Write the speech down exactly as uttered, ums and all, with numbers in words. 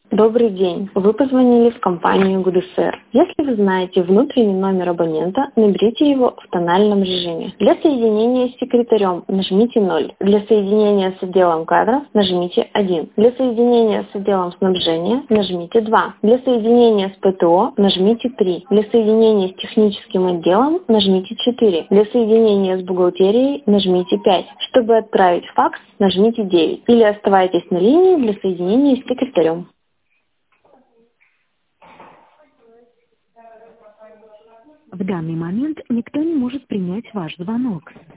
Добрый день. Вы позвонили в компанию ГУДСР. Если вы знаете внутренний номер абонента, наберите его в тональном режиме. Для соединения с секретарем нажмите ноль. Для соединения с отделом кадров нажмите один. Для соединения с отделом снабжения нажмите два. Для соединения с ПТО нажмите три. Для соединения с техническим отделом нажмите четыре. Для соединения с бухгалтерией нажмите пять. Чтобы отправить факс, нажмите девять. Или оставайтесь на линии для соединения с секретарем. В данный момент никто не может принять ваш звонок.